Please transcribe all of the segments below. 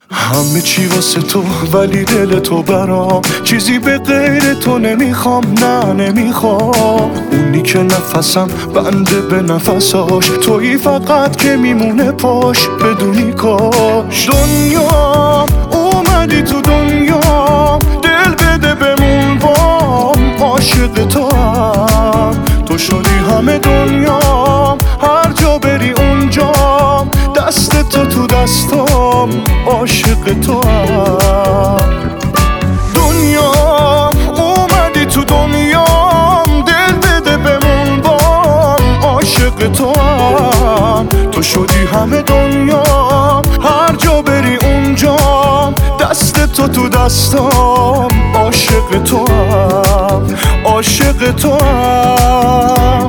همه چی واسه تو ولی دل تو برام چیزی به غیر تو نمیخوام، نه نمیخوام. اونی که نفسم بنده به نفساش، تویی فقط که میمونه پاش بدونی کاش. دنیا اومدی تو دنیا، دل بده بمون بام، عاشق تو هم تو شدی همه دنیا، هر جا بری اونجام، دست تو دستام، عاشق تو هم. دنیا اومدی تو دنیام، دل بده بمون بام، عاشق تو هم تو شدی همه دنیا، هر جا بری اونجام، دست تو دستام، عاشق تو هم، عاشق تو هم.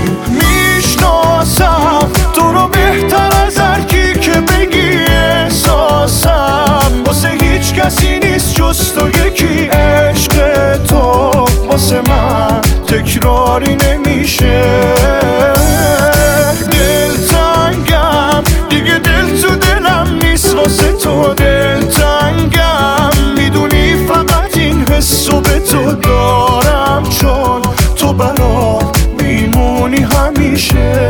میشناسم تو رو بهتر از هر کی که بگی احساسم، واسه هیچ کسی نیست جز تو یکی. عشق تو واسه من تکراری نمیشه، دلتنگم دیگه، دل تو دلم نیست واسه تو. دلتنگم میدونی فقط این حسو به تو دارم، چون تو برام میمونی همیشه.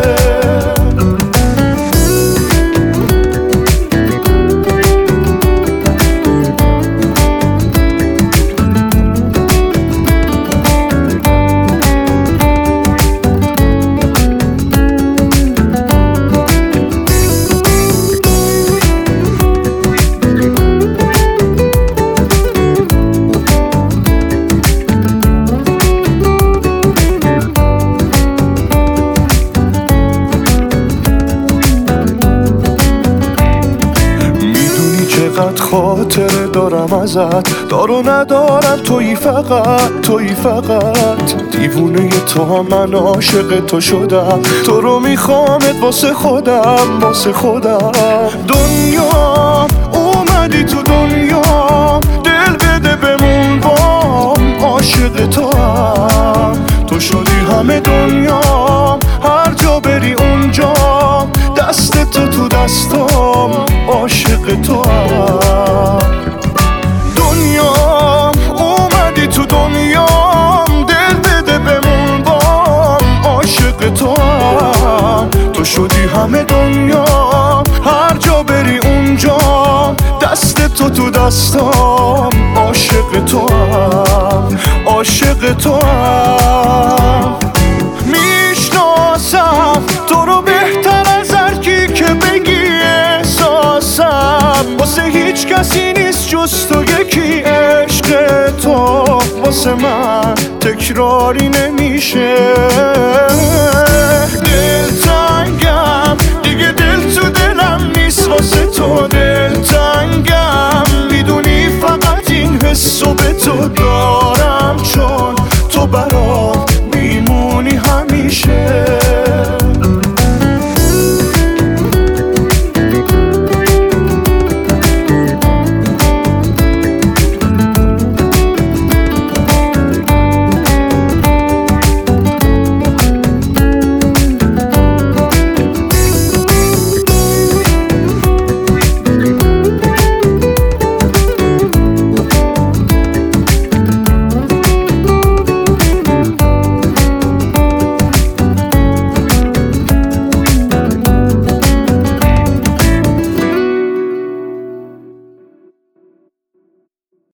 چقدر خاطره دارم ازت، دار و ندارم، تویی فقط، تویی فقط. دیوونه تو هم من عاشق تو شدم، تو رو میخوامت واسه خودم، واسه خودم. دنیا اومدی تو دنیا، دل بده بمون بام، عاشق تو هم تو شدی همه دنیا، هر جا بری اونجام، دست تو دستام، عاشق تو هم. دنیا اومدی تو دنیام، دل بده بمون بام، عاشق تو هم تو شدی همه دنیا، هر جا بری اونجام، دست تو دستام، عاشق تو هم، عاشق تو هم. میشناسم تو رو بهتر از هر کی که بگی احساسم، واسه هیچ کسی نیست جز تو یکی. عشق تو واسه من تکراری نمیشه،